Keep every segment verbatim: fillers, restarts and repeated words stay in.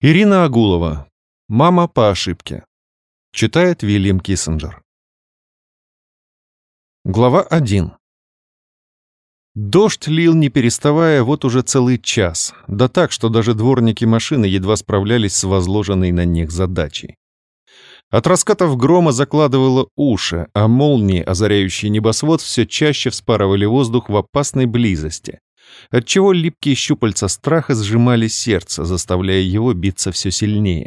Ирина Агулова. Мама по ошибке. Читает Вильям Киссинджер. Глава один. Дождь лил не переставая вот уже целый час, да так, что даже дворники машины едва справлялись с возложенной на них задачей. От раскатов грома закладывало уши, а молнии, озаряющие небосвод, все чаще вспарывали воздух в опасной близости, отчего липкие щупальца страха сжимали сердце, заставляя его биться все сильнее.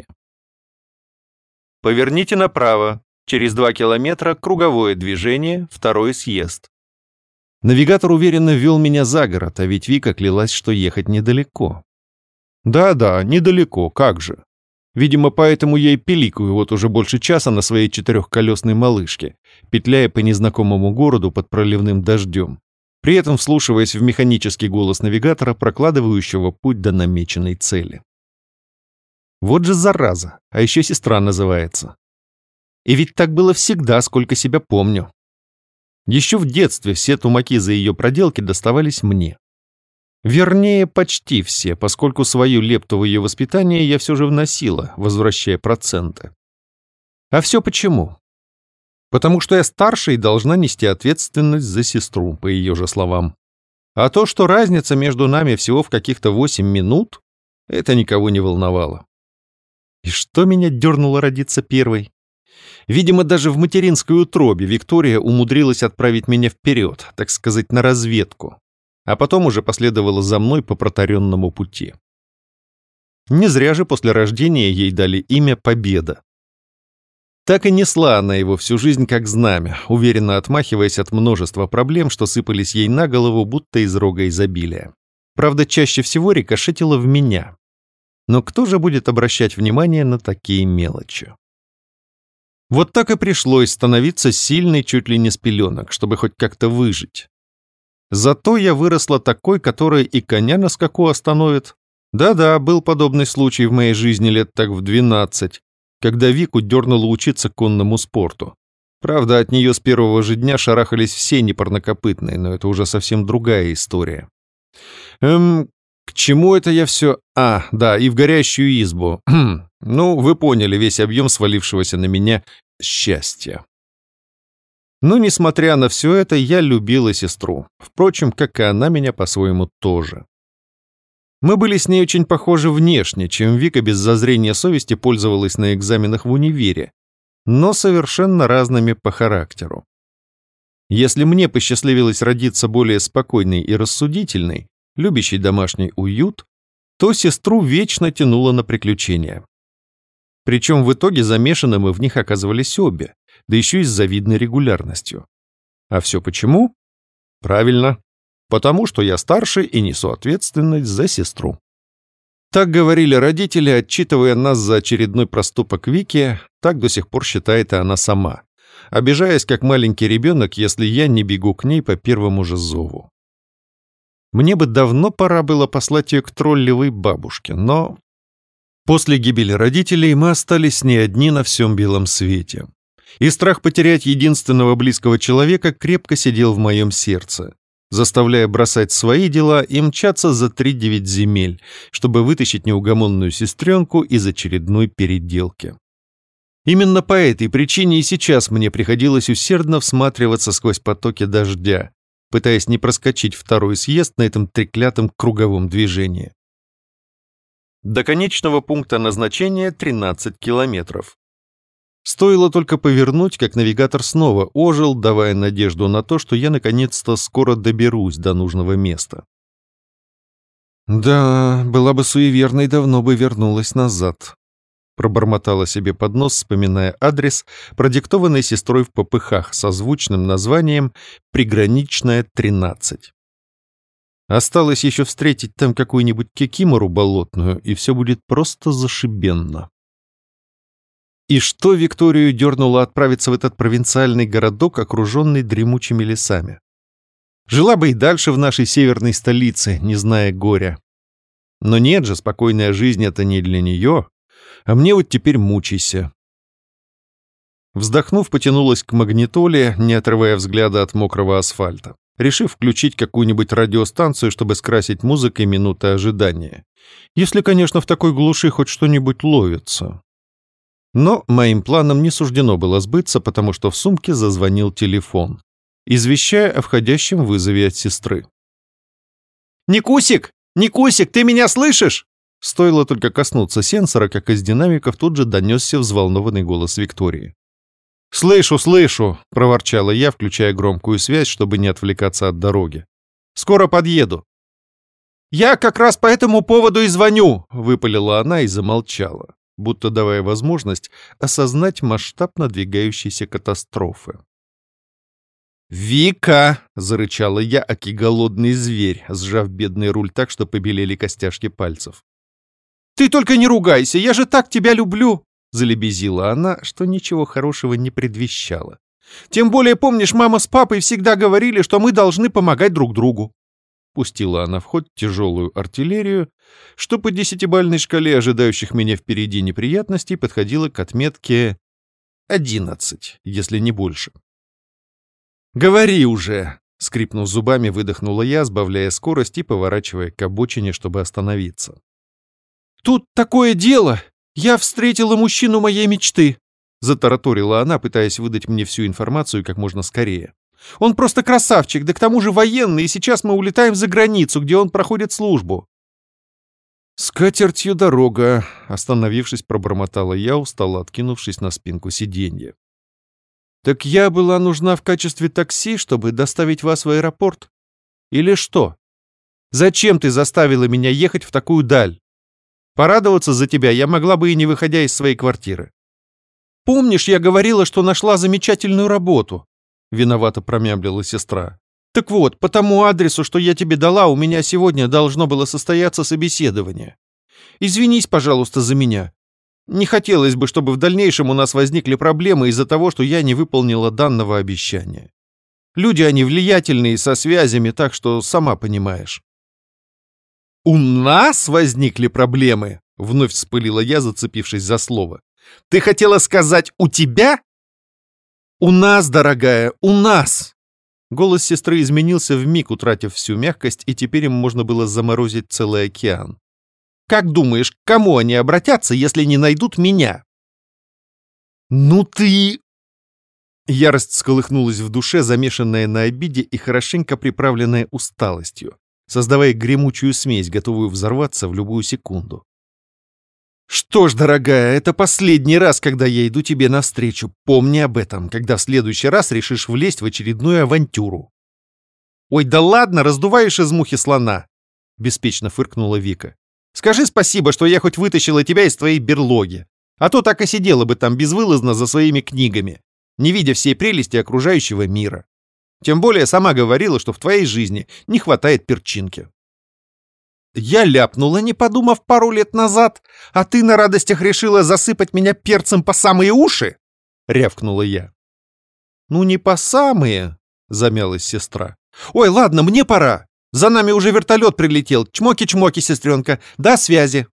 «Поверните направо. Через два километра круговое движение, второй съезд». Навигатор уверенно вел меня за город, а ведь Вика клялась, что ехать недалеко. Да-да, недалеко, как же. Видимо, поэтому я и пиликаю вот уже больше часа на своей четырехколесной малышке, петляя по незнакомому городу под проливным дождем, при этом вслушиваясь в механический голос навигатора, прокладывающего путь до намеченной цели. Вот же зараза, а еще сестра называется. И ведь так было всегда, сколько себя помню. Еще в детстве все тумаки за ее проделки доставались мне. Вернее, почти все, поскольку свою лепту в ее воспитание я все же вносила, возвращая проценты. А все почему? Потому что я старше и должна нести ответственность за сестру, по ее же словам. А то, что разница между нами всего в каких-то восемь минут, это никого не волновало. И что меня дернуло родиться первой? Видимо, даже в материнской утробе Виктория умудрилась отправить меня вперед, так сказать, на разведку, а потом уже последовала за мной по протаренному пути. Не зря же после рождения ей дали имя Победа. Так и несла она его всю жизнь как знамя, уверенно отмахиваясь от множества проблем, что сыпались ей на голову, будто из рога изобилия. Правда, чаще всего рикошетила в меня. Но кто же будет обращать внимание на такие мелочи? Вот так и пришлось становиться сильной чуть ли не с пеленок, чтобы хоть как-то выжить. Зато я выросла такой, которая и коня на скаку остановит. Да-да, был подобный случай в моей жизни лет так в двенадцать, когда Вику дернуло учиться конному спорту. Правда, от нее с первого же дня шарахались все непарнокопытные, но это уже совсем другая история. Эм, к чему это я все... А, да, и в горящую избу. Ну, вы поняли весь объем свалившегося на меня счастья. Но, несмотря на все это, я любила сестру. Впрочем, как и она меня по-своему тоже. Мы были с ней очень похожи внешне, чем Вика без зазрения совести пользовалась на экзаменах в универе, но совершенно разными по характеру. Если мне посчастливилось родиться более спокойной и рассудительной, любящей домашний уют, то сестру вечно тянуло на приключения. Причем в итоге замешаны мы в них оказывались обе, да еще и с завидной регулярностью. А все почему? Правильно. Потому что я старше и несу ответственность за сестру. Так говорили родители, отчитывая нас за очередной проступок Вики, так до сих пор считает и она сама, обижаясь как маленький ребенок, если я не бегу к ней по первому же зову. Мне бы давно пора было послать ее к троллевой бабушке, но... После гибели родителей мы остались не одни на всем белом свете. И страх потерять единственного близкого человека крепко сидел в моем сердце, заставляя бросать свои дела и мчаться за три девять земель, чтобы вытащить неугомонную сестренку из очередной переделки. Именно по этой причине и сейчас мне приходилось усердно всматриваться сквозь потоки дождя, пытаясь не проскочить второй съезд на этом треклятом круговом движении. До конечного пункта назначения тринадцать километров. Стоило только повернуть, как навигатор снова ожил, давая надежду на то, что я наконец-то скоро доберусь до нужного места. «Да, была бы суеверной, давно бы вернулась назад», — пробормотала себе под нос, вспоминая адрес, продиктованный сестрой в попыхах со звучным названием «Приграничная тринадцать». Осталось еще встретить там какую-нибудь кикимору болотную, и все будет просто зашибенно. И что Викторию дернуло отправиться в этот провинциальный городок, окруженный дремучими лесами? Жила бы и дальше в нашей северной столице, не зная горя. Но нет же, спокойная жизнь — это не для нее, а мне вот теперь мучайся. Вздохнув, потянулась к магнитоле, не отрывая взгляда от мокрого асфальта. решив включить какую-нибудь радиостанцию, чтобы скрасить музыкой минуты ожидания. Если, конечно, в такой глуши хоть что-нибудь ловится. Но моим планам не суждено было сбыться, потому что в сумке зазвонил телефон, извещая о входящем вызове от сестры. «Никусик! Никусик, ты меня слышишь?» Стоило только коснуться сенсора, как из динамиков тут же донесся взволнованный голос Виктории. «Слышу, слышу!» — проворчала я, включая громкую связь, чтобы не отвлекаться от дороги. «Скоро подъеду». «Я как раз по этому поводу и звоню!» — выпалила она и замолчала, будто давая возможность осознать масштаб надвигающейся катастрофы. «Вика!» — зарычала я, аки голодный зверь, сжав бедный руль так, что побелели костяшки пальцев. «Ты только не ругайся, я же так тебя люблю!» — залебезила она, что ничего хорошего не предвещало. «Тем более, помнишь, мама с папой всегда говорили, что мы должны помогать друг другу». Пустила она в ход тяжелую артиллерию, что по десятибалльной шкале ожидающих меня впереди неприятностей подходила к отметке одиннадцать, если не больше. «Говори уже!» — скрипнув зубами, выдохнула я, сбавляя скорость и поворачивая к обочине, чтобы остановиться. «Тут такое дело! Я встретила мужчину моей мечты!» — затараторила она, пытаясь выдать мне всю информацию как можно скорее. «Он просто красавчик, да к тому же военный, и сейчас мы улетаем за границу, где он проходит службу». «С катертью дорога!» — остановившись, пробормотала я, устало откинувшись на спинку сиденья. «Так я была нужна в качестве такси, чтобы доставить вас в аэропорт? Или что? Зачем ты заставила меня ехать в такую даль? Порадоваться за тебя я могла бы и не выходя из своей квартиры. Помнишь, я говорила, что нашла замечательную работу?» — виновато промямлила сестра. «Так вот, по тому адресу, что я тебе дала, у меня сегодня должно было состояться собеседование. Извинись, пожалуйста, за меня. Не хотелось бы, чтобы в дальнейшем у нас возникли проблемы из-за того, что я не выполнила данного обещания. Люди они влиятельные, со связями, так что сама понимаешь». «У нас возникли проблемы?» — вновь вспылила я, зацепившись за слово. «Ты хотела сказать «у тебя»?» «У нас, дорогая, у нас!» Голос сестры изменился вмиг, утратив всю мягкость, и теперь им можно было заморозить целый океан. «Как думаешь, к кому они обратятся, если не найдут меня?» «Ну ты...» Ярость всколыхнулась в душе, замешанная на обиде и хорошенько приправленная усталостью, создавая гремучую смесь, готовую взорваться в любую секунду. «Что ж, дорогая, это последний раз, когда я иду тебе навстречу. Помни об этом, когда в следующий раз решишь влезть в очередную авантюру». «Ой, да ладно, раздуваешь из мухи слона!» — беспечно фыркнула Вика. «Скажи спасибо, что я хоть вытащила тебя из твоей берлоги, а то так и сидела бы там безвылазно за своими книгами, не видя всей прелести окружающего мира. Тем более сама говорила, что в твоей жизни не хватает перчинки». «Я ляпнула, не подумав пару лет назад, а ты на радостях решила засыпать меня перцем по самые уши?» — рявкнула я. «Ну не по самые», — замялась сестра. «Ой, ладно, мне пора. За нами уже вертолет прилетел. Чмоки-чмоки, сестренка. До связи».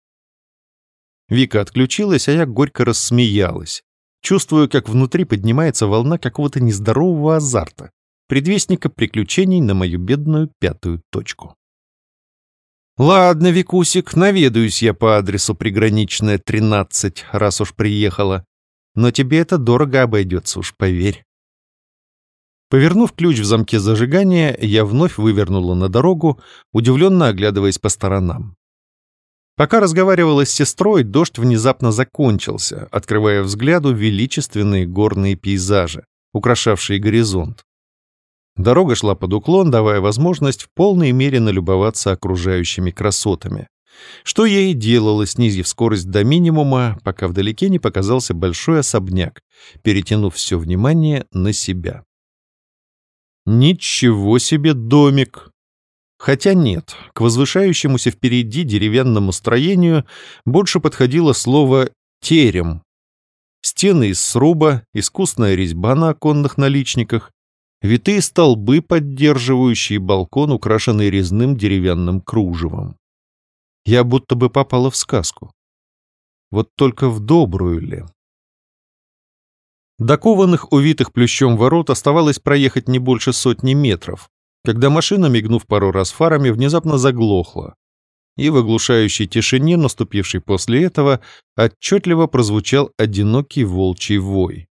Вика отключилась, а я горько рассмеялась. Чувствую, как внутри поднимается волна какого-то нездорового азарта, предвестника приключений на мою бедную пятую точку. «Ладно, Викусик, наведаюсь я по адресу Приграничная, тринадцать, раз уж приехала. Но тебе это дорого обойдется, уж поверь». Повернув ключ в замке зажигания, я вновь вывернула на дорогу, удивленно оглядываясь по сторонам. Пока разговаривала с сестрой, дождь внезапно закончился, открывая взгляду величественные горные пейзажи, украшавшие горизонт. Дорога шла под уклон, давая возможность в полной мере налюбоваться окружающими красотами, что я и делала, снизив скорость до минимума, пока вдалеке не показался большой особняк, перетянув все внимание на себя. Ничего себе домик! Хотя нет, к возвышающемуся впереди деревянному строению больше подходило слово «терем». Стены из сруба, искусная резьба на оконных наличниках, витые столбы, поддерживающие балкон, украшенный резным деревянным кружевом. Я будто бы попала в сказку. Вот только в добрую ли? До кованых, увитых плющом ворот оставалось проехать не больше сотни метров, когда машина, мигнув пару раз фарами, внезапно заглохла, и в оглушающей тишине, наступившей после этого, отчетливо прозвучал одинокий волчий вой.